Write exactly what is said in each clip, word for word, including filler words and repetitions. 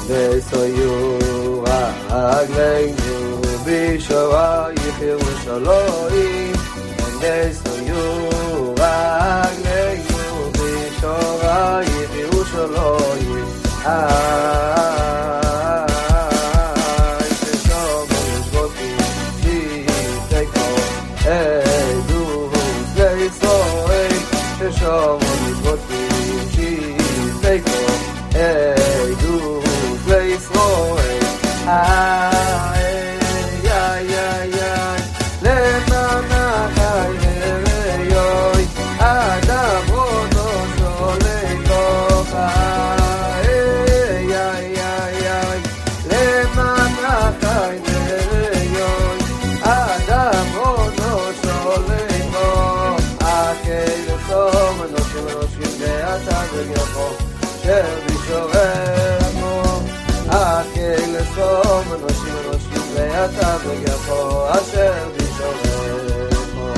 ויסויו רגלינו בשורייך ירושלים, ויסויו רגלינו בשורייך ירושלים. אתה בגפו אשר בשורךו.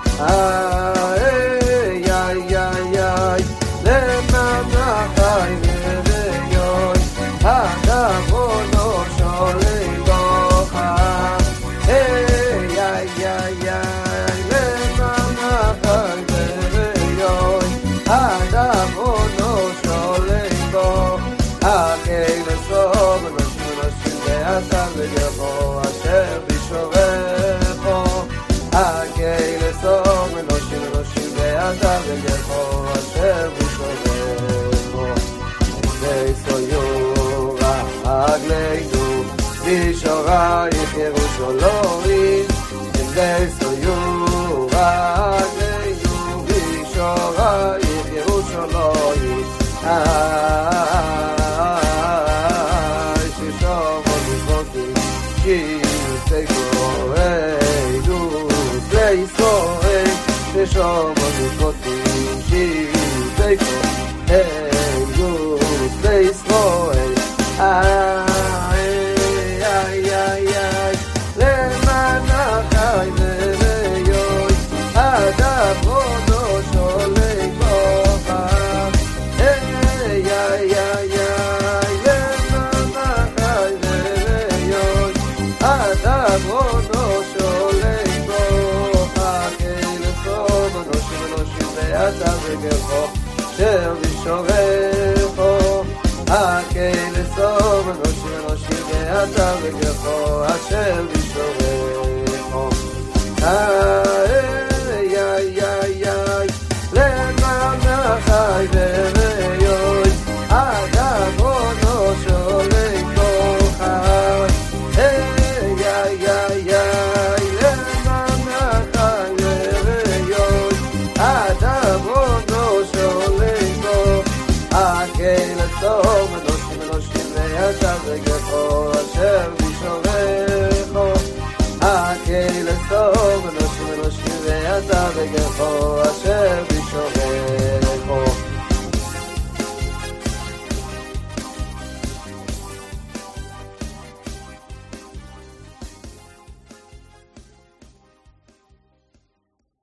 איי איי איי איי למנה חי וריוי הדבונו שולגוך. איי איי איי איי למנה חי וריוי הדבונו שולגוך. הכי לסוב אנשים אנשים ואתה בגפו אשר בשורךו. הכי לסוב אנשים אנשים ואתה בגפו אשר בשורךו. ויסויו רגלינו בשורייך ירושלים, ויסויו רגלינו בשורייך ירושלים. Show me what you see, take hey, you place boy. Ay ay ay ay, le mana kay veyo, ada bono shole koha. Hey ay ay ay, le mana kay veyo, ada bono shole koha. אתה בגפו אשר בשורךו. הכי לסוב אנושים אנושים ואתה בגפו אשר בשורךו. איי איי איי איי למנה חי וריוי הדבונו שולגוך. איי איי איי איי למנה חי וריוי הדבונו שולגוך. הכי לטוב אנושים אנושים ואתה בגפו אשר בשורךו. הכי לטוב אנושים אנושים ואתה בגפו אשר